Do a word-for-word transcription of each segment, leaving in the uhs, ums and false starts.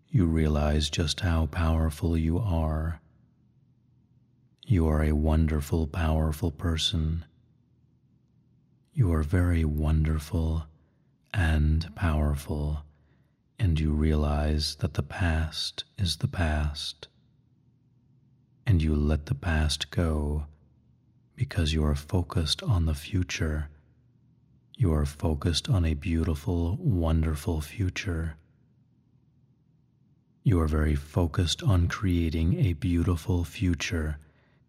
you realize just how powerful you are. You are a wonderful, powerful person. You are very wonderful and powerful, and you realize that the past is the past, and you let the past go because you are focused on the future. You are focused on a beautiful, wonderful future. You are very focused on creating a beautiful future,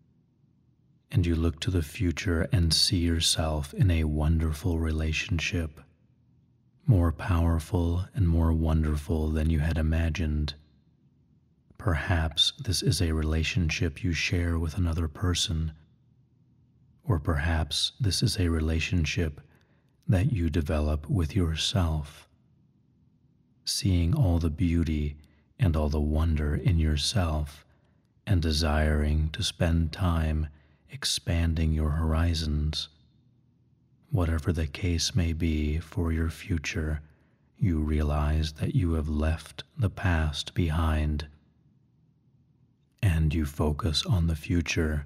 and you look to the future and see yourself in a wonderful relationship, more powerful and more wonderful than you had imagined. Perhaps this is a relationship you share with another person, or perhaps this is a relationship that you develop with yourself, seeing all the beauty and all the wonder in yourself and desiring to spend time expanding your horizons. Whatever the case may be for your future, you realize that you have left the past behind, and you focus on the future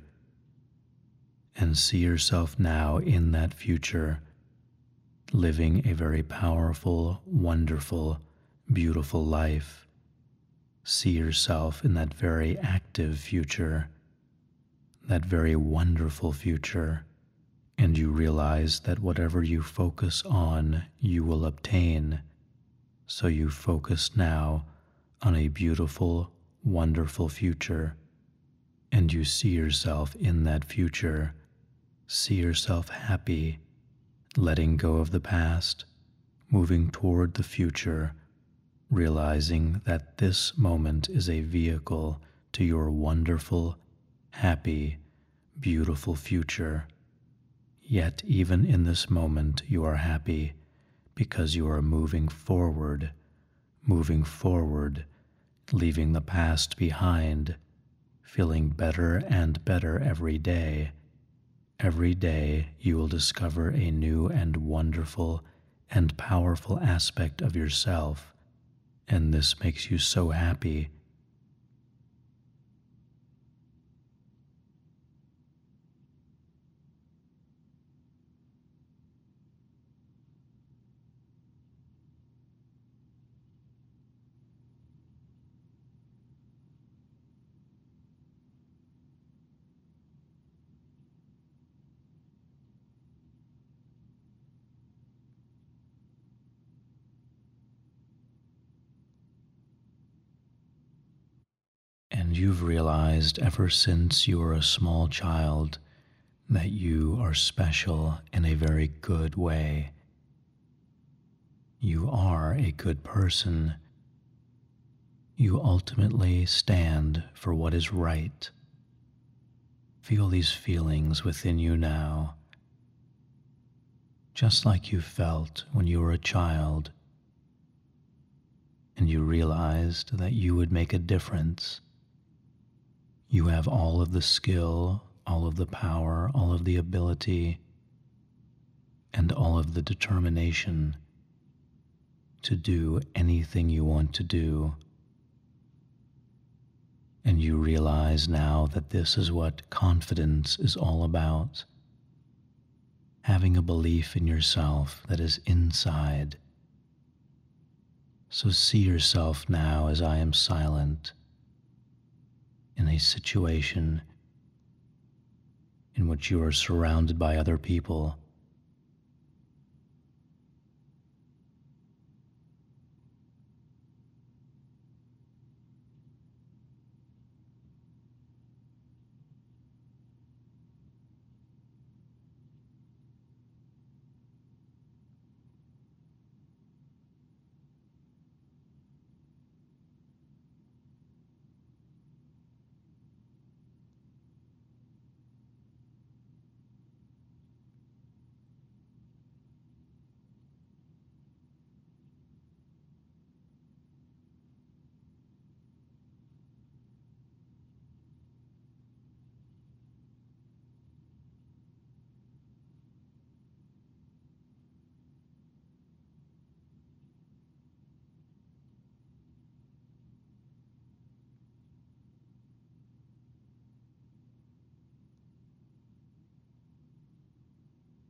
and see yourself now in that future, living a very powerful, wonderful, beautiful life. See yourself in that very active future, that very wonderful future, and you realize that whatever you focus on, you will obtain. So you focus now on a beautiful, wonderful future, and you see yourself in that future. See yourself happy, letting go of the past, moving toward the future, realizing that this moment is a vehicle to your wonderful, happy, beautiful future. Yet even in this moment you are happy because you are moving forward, moving forward, leaving the past behind, feeling better and better every day. Every day you will discover a new and wonderful and powerful aspect of yourself, and this makes you so happy. And you've realized ever since you were a small child that you are special in a very good way. You are a good person. You ultimately stand for what is right. Feel these feelings within you now, just like you felt when you were a child and you realized that you would make a difference. You have all of the skill, all of the power, all of the ability, and all of the determination to do anything you want to do. And you realize now that this is what confidence is all about. Having a belief in yourself that is inside. So see yourself now as I am silent in a situation in which you are surrounded by other people.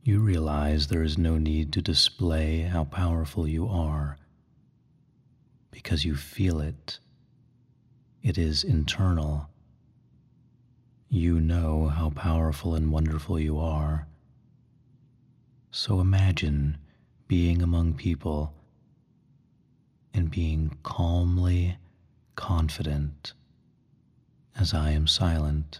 You realize there is no need to display how powerful you are because you feel it. It is internal. You know how powerful and wonderful you are. So imagine being among people and being calmly confident as I am silent.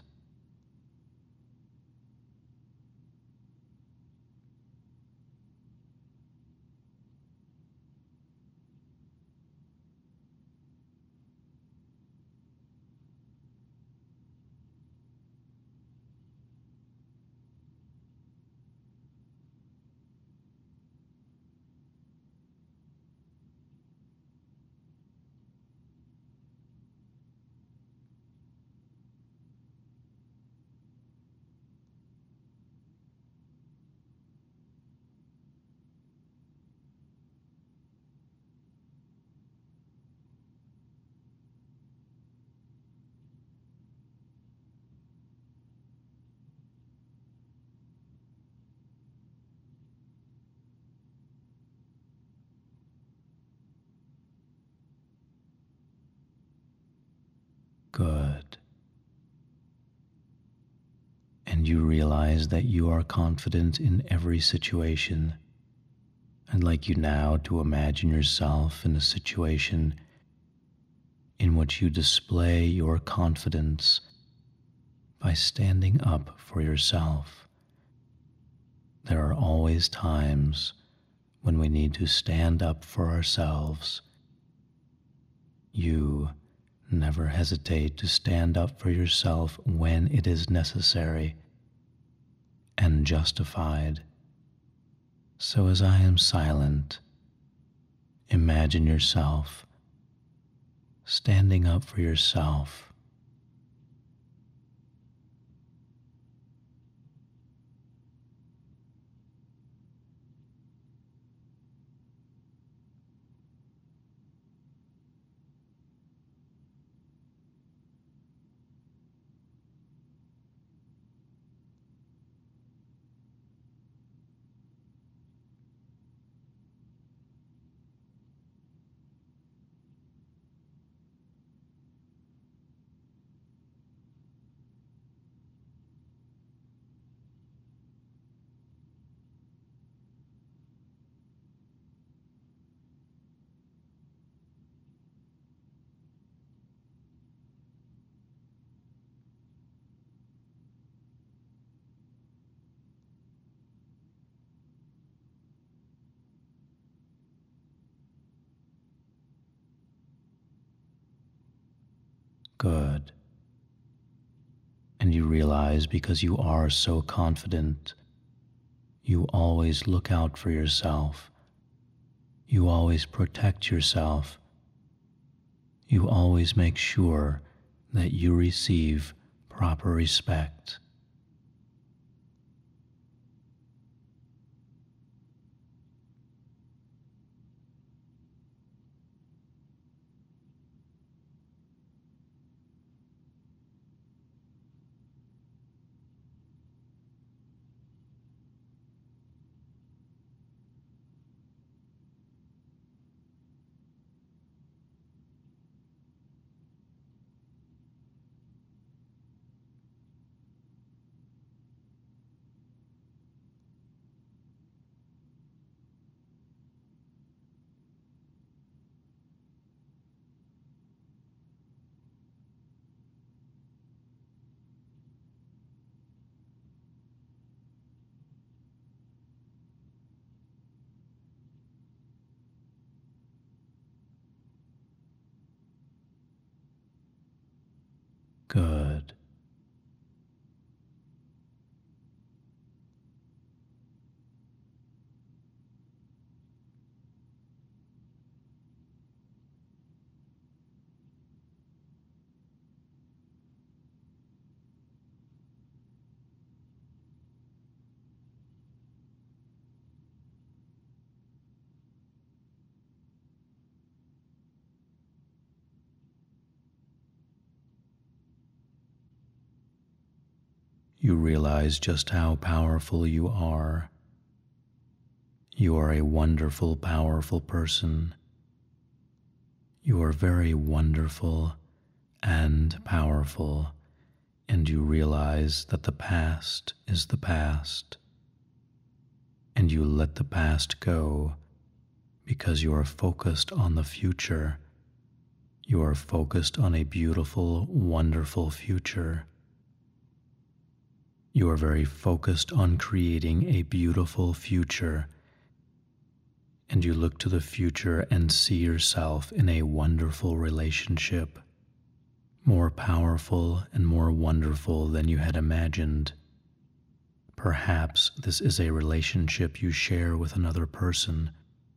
Good. And you realize that you are confident in every situation. I'd like you now to imagine yourself in a situation in which you display your confidence by standing up for yourself. There are always times when we need to stand up for ourselves. You never hesitate to stand up for yourself when it is necessary and justified. So as I am silent, imagine yourself standing up for yourself. Good. And you realize because you are so confident, you always look out for yourself. You always protect yourself. You always make sure that you receive proper respect. Good. You realize just how powerful you are You are a wonderful, powerful person. You are very wonderful and powerful, and you realize that the past is the past, and you let the past go because you are focused on the future. You are focused on a beautiful, wonderful future. You are very focused on creating a beautiful future, and you look to the future and see yourself in a wonderful relationship, more powerful and more wonderful than you had imagined. Perhaps this is a relationship you share with another person,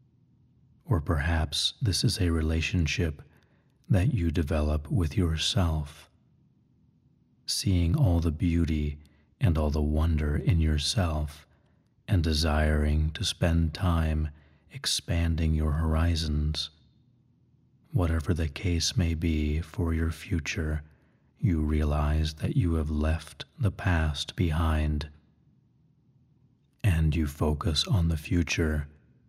or perhaps this is a relationship that you develop with yourself, seeing all the beauty and all the wonder in yourself and desiring to spend time expanding your horizons. Whatever the case may be for your future, you realize that you have left the past behind, and you focus on the future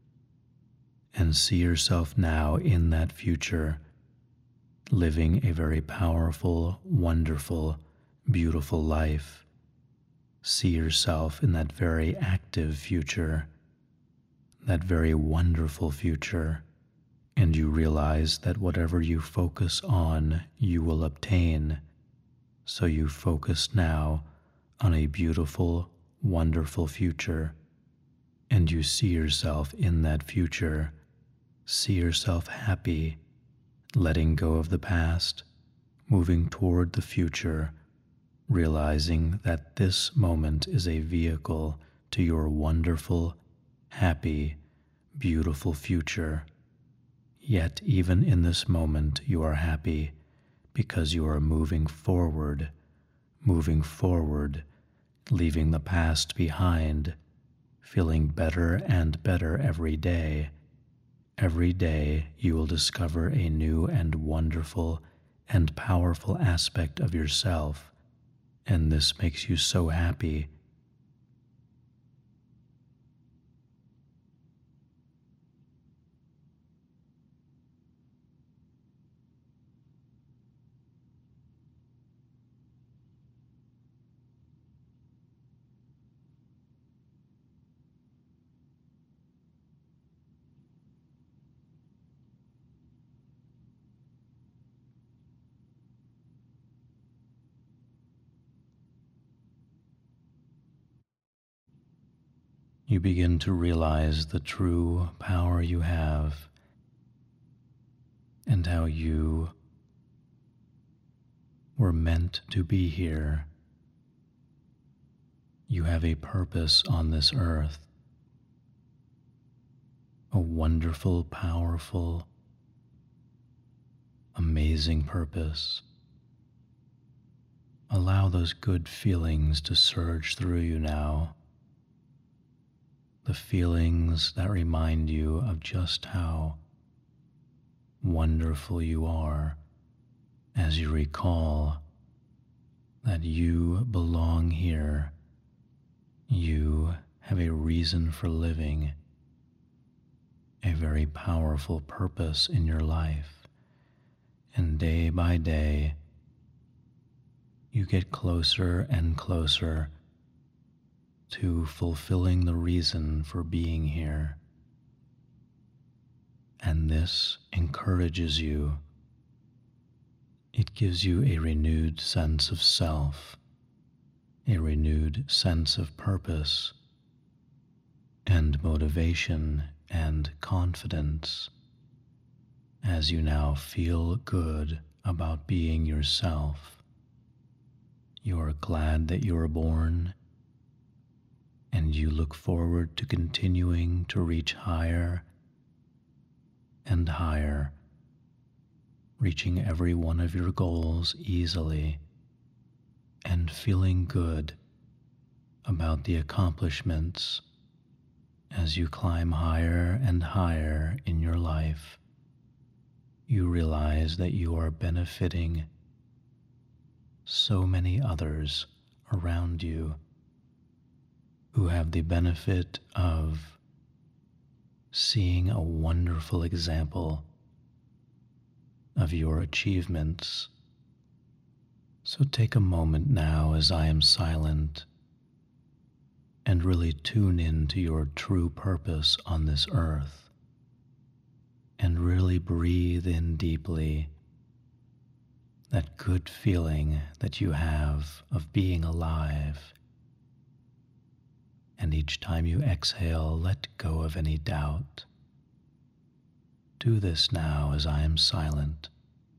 and see yourself now in that future, living a very powerful, wonderful, beautiful life. See yourself in that very active future, that very wonderful future, and you realize that whatever you focus on, you will obtain. So you focus now on a beautiful, wonderful future, and you see yourself in that future. See yourself happy, letting go of the past, moving toward the future, realizing that this moment is a vehicle to your wonderful, happy, beautiful future. Yet even in this moment you are happy because you are moving forward, moving forward, leaving the past behind, feeling better and better every day. Every day you will discover a new and wonderful and powerful aspect of yourself, and this makes you so happy. You begin to realize the true power you have and how you were meant to be here. You have a purpose on this earth, a wonderful, powerful, amazing purpose. Allow those good feelings to surge through you now. The feelings that remind you of just how wonderful you are as you recall that you belong here. You have a reason for living, a very powerful purpose in your life, and day by day you get closer and closer to fulfilling the reason for being here. And this encourages you. It gives you a renewed sense of self, a renewed sense of purpose, and motivation and confidence as you now feel good about being yourself. You are glad that you were born, and you look forward to continuing to reach higher and higher, reaching every one of your goals easily and feeling good about the accomplishments as you climb higher and higher in your life. You realize that you are benefiting so many others around you who have the benefit of seeing a wonderful example of your achievements. So take a moment now as I am silent and really tune in to your true purpose on this earth, and really breathe in deeply that good feeling that you have of being alive. And each time you exhale, let go of any doubt. Do this now as I am silent.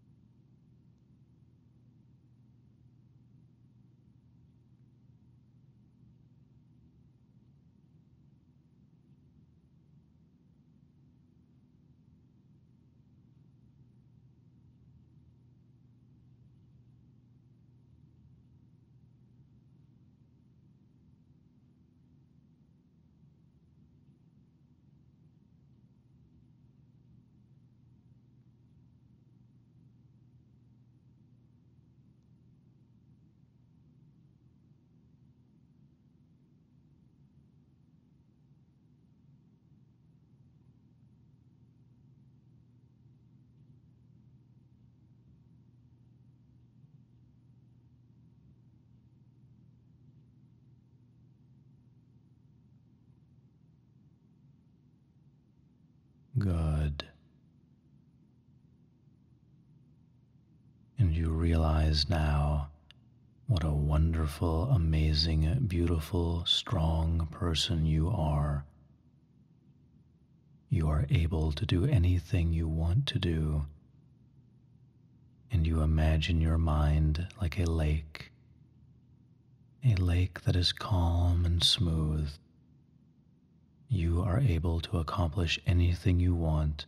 Good. And you realize now what a wonderful, amazing, beautiful, strong person you are. You are able to do anything you want to do, and you imagine your mind like a lake, a lake that is calm and smooth. You are able to accomplish anything you want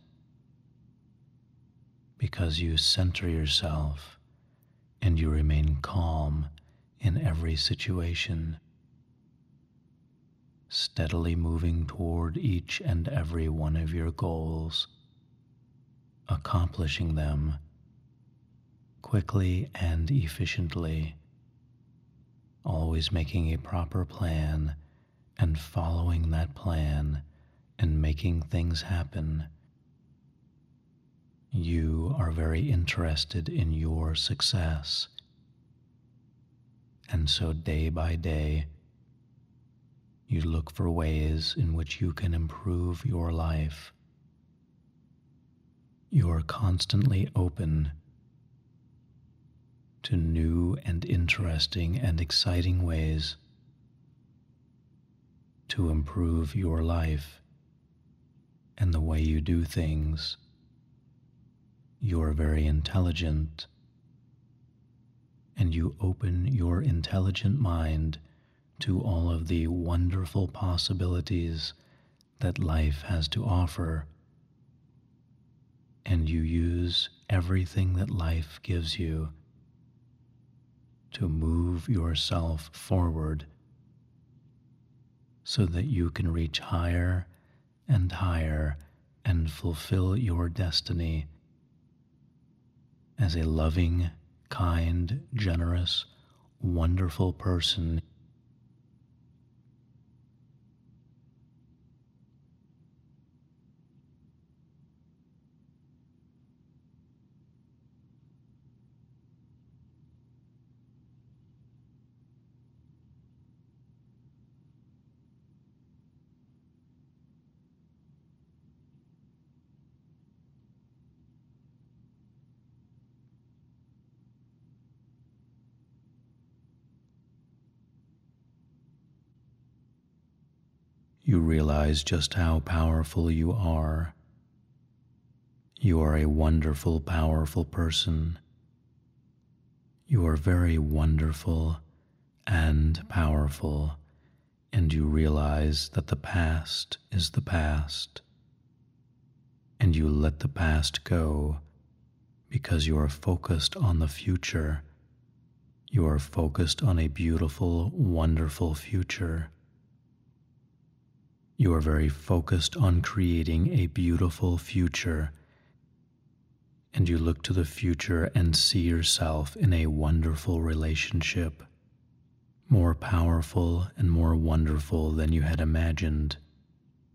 because you center yourself and you remain calm in every situation, steadily moving toward each and every one of your goals, accomplishing them quickly and efficiently, always making a proper plan and following that plan and making things happen. You are very interested in your success. And so day by day, you look for ways in which you can improve your life. You are constantly open to new and interesting and exciting ways to improve your life and the way you do things. You are very intelligent, and you open your intelligent mind to all of the wonderful possibilities that life has to offer, and you use everything that life gives you to move yourself forward so that you can reach higher and higher and fulfill your destiny as a loving, kind, generous, wonderful person. You realize just how powerful you are. You are a wonderful, powerful person. You are very wonderful and powerful, and you realize that the past is the past, and you let the past go because you are focused on the future. You are focused on a beautiful, wonderful future. You are very focused on creating a beautiful future, and you look to the future and see yourself in a wonderful relationship, more powerful and more wonderful than you had imagined,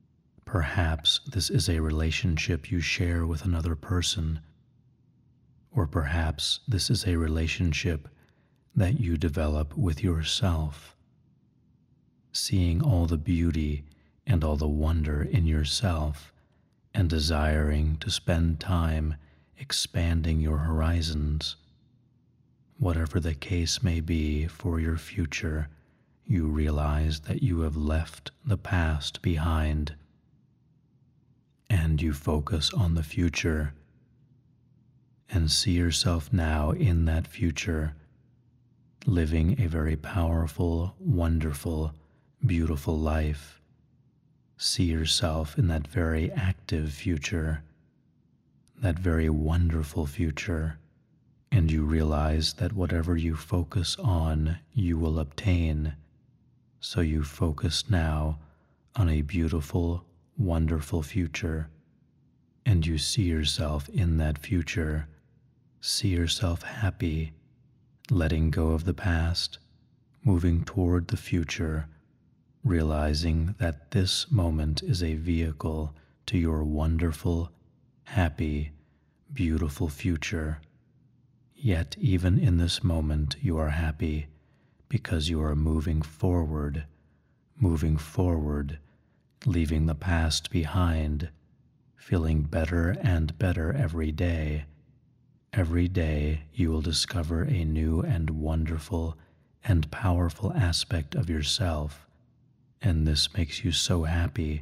Perhaps this is a relationship you share with another person, or perhaps this is a relationship that you develop with yourself, seeing all the beauty and all the wonder in yourself and desiring to spend time expanding your horizons. Whatever the case may be for your future, you realize that you have left the past behind and you focus on the future and see yourself now in that future, living a very powerful, wonderful, beautiful life. See yourself in that very active future, that very wonderful future, and you realize that whatever you focus on, you will obtain. So you focus now on a beautiful, wonderful future, and you see yourself in that future. See yourself happy, letting go of the past, moving toward the future, realizing that this moment is a vehicle to your wonderful, happy, beautiful future. Yet even in this moment you are happy because you are moving forward, moving forward, leaving the past behind, feeling better and better every day. Every day you will discover a new and wonderful and powerful aspect of yourself, and this makes you so happy.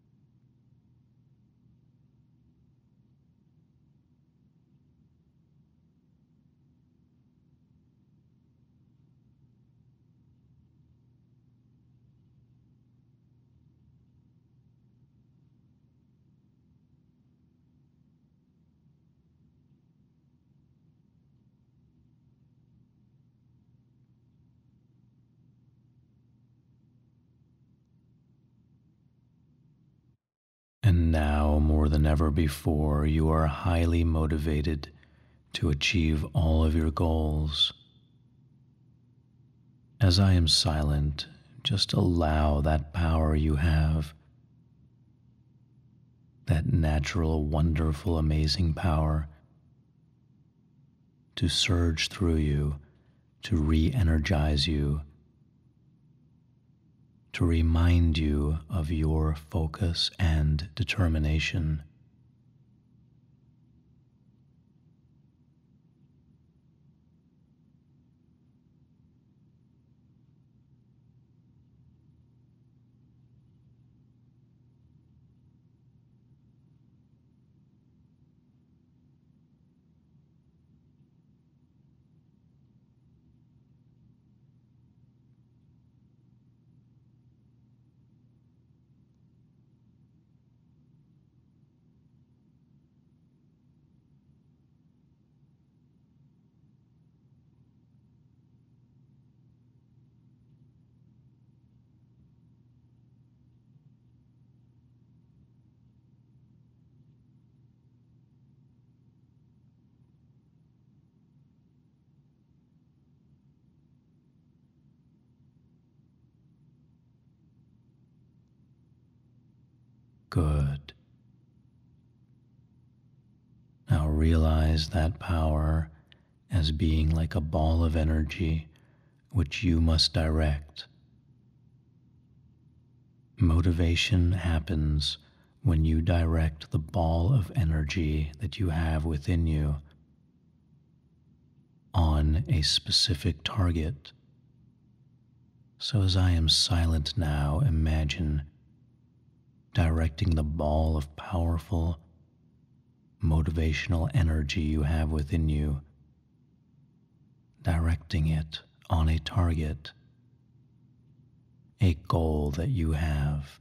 And now, more than ever before, you are highly motivated to achieve all of your goals. As I am silent, just allow that power you have, that natural, wonderful, amazing power, to surge through you, to re-energize you, to remind you of your focus and determination. Good. Now realize that power as being like a ball of energy which you must direct. Motivation happens when you direct the ball of energy that you have within you on a specific target. So as I am silent now, imagine directing the ball of powerful, motivational energy you have within you, directing it on a target, a goal that you have.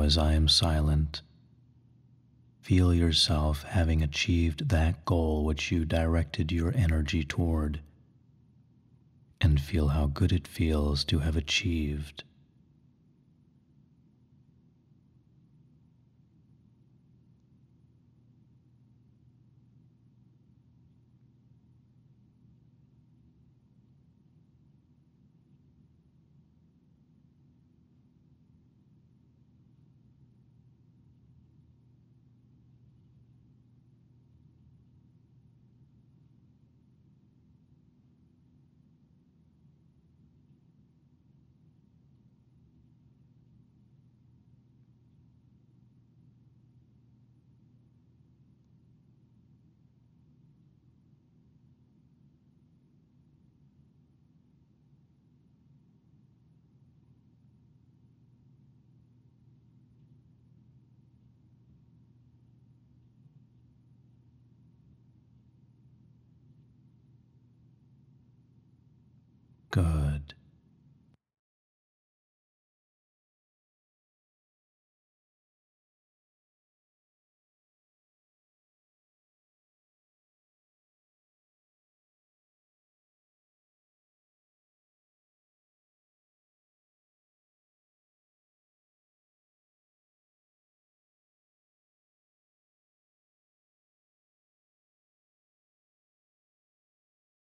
as I am silent, feel yourself having achieved that goal which you directed your energy toward, and feel how good it feels to have achieved